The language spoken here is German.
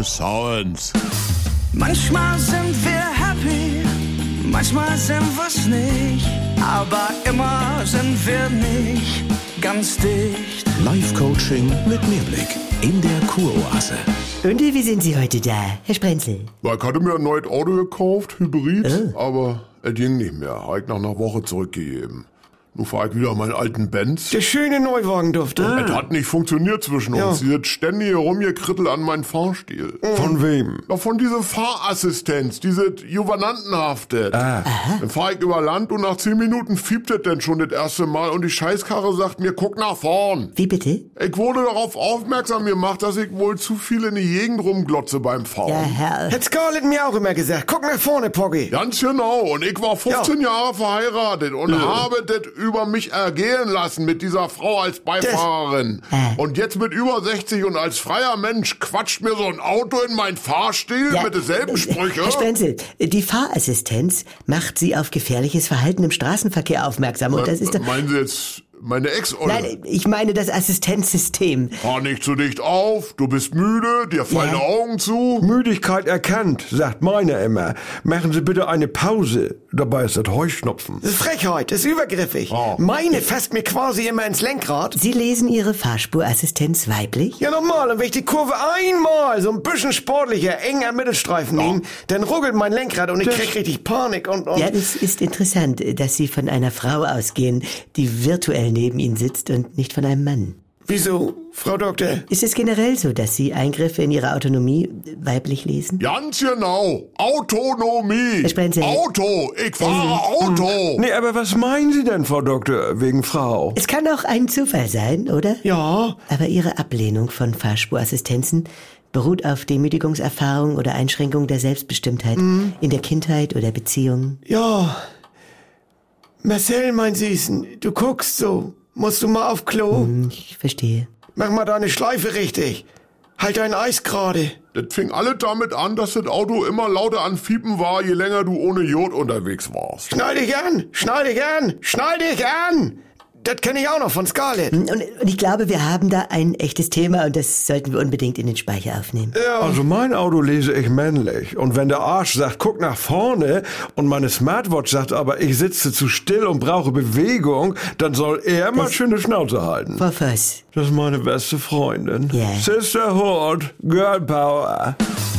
Sounds. Manchmal sind wir happy, manchmal sind wir's nicht, aber immer sind wir nicht ganz dicht. Live-Coaching mit Mehrblick in der Kuroase. Und wie sind Sie heute da, Herr Sprenzel? Ich hatte mir ein neues Auto gekauft, Hybrid, aber es ging nicht mehr. Habe ich nach einer Woche zurückgegeben. Nun fahre ich wieder meinen alten Benz. Der schöne Neuwagen durfte. Es hat nicht funktioniert zwischen uns. Sie hat ständig herumgekrittelt an meinen Fahrstil. Von wem? Ja, von dieser Fahrassistenz, diese Juvenantenhaftet. Dann fahre ich über Land und nach 10 Minuten fiebt es denn schon das erste Mal und die Scheißkarre sagt mir, guck nach vorn. Wie bitte? Ich wurde darauf aufmerksam gemacht, dass ich wohl zu viel in die Gegend rumglotze beim Fahren. Ja, Herr. Hat Scarlett mir auch immer gesagt. Guck nach vorne, Poggi. Ganz genau. Und ich war 15 Jahre verheiratet und habe das über mich ergehen lassen mit dieser Frau als Beifahrerin. Und jetzt mit über 60 und als freier Mensch quatscht mir so ein Auto in meinen Fahrstil mit denselben Sprüchen. Herr Sprenzel, die Fahrassistenz macht Sie auf gefährliches Verhalten im Straßenverkehr aufmerksam. Und das ist doch... Meinen Sie jetzt meine Ex, oder? Nein, ich meine das Assistenzsystem. Fahr nicht zu dicht auf, du bist müde, dir fallen die Augen zu. Müdigkeit erkannt, sagt meiner immer. Machen Sie bitte eine Pause. Dabei ist das Heuschnupfen. Das ist Frechheit, das ist übergriffig. Meine fasst mir quasi immer ins Lenkrad. Sie lesen Ihre Fahrspurassistenz weiblich? Ja, normal. Und wenn ich die Kurve einmal so ein bisschen sportlicher, eng am Mittelstreifen nehme, dann ruckelt mein Lenkrad und ich krieg richtig Panik und... Ja, das ist interessant, dass Sie von einer Frau ausgehen, die virtuell neben Ihnen sitzt und nicht von einem Mann. Wieso, Frau Doktor? Ist es generell so, dass Sie Eingriffe in Ihre Autonomie weiblich lesen? Ganz genau. Autonomie. Herr Sprenzel. Auto. Ich fahre Auto. Nee, aber was meinen Sie denn, Frau Doktor, wegen Frau? Es kann auch ein Zufall sein, oder? Ja. Aber Ihre Ablehnung von Fahrspurassistenzen beruht auf Demütigungserfahrung oder Einschränkung der Selbstbestimmtheit in der Kindheit oder Beziehung. Ja. Marcel, mein Süßen, du guckst so. Musst du mal auf Klo? Ich verstehe. Mach mal deine Schleife richtig. Halt dein Eis gerade. Das fing alle damit an, dass das Auto immer lauter an Fiepen war, je länger du ohne Jod unterwegs warst. Schnall dich an! Schnall dich an! Schnall dich an! Das kenne ich auch noch von Scarlett. Und ich glaube, wir haben da ein echtes Thema und das sollten wir unbedingt in den Speicher aufnehmen. Ja. Also mein Auto lese ich männlich. Und wenn der Arsch sagt, guck nach vorne und meine Smartwatch sagt aber, ich sitze zu still und brauche Bewegung, dann soll er mal schöne Schnauze halten. Frau Voss. Das ist meine beste Freundin. Ja. Sisterhood, Girl Power.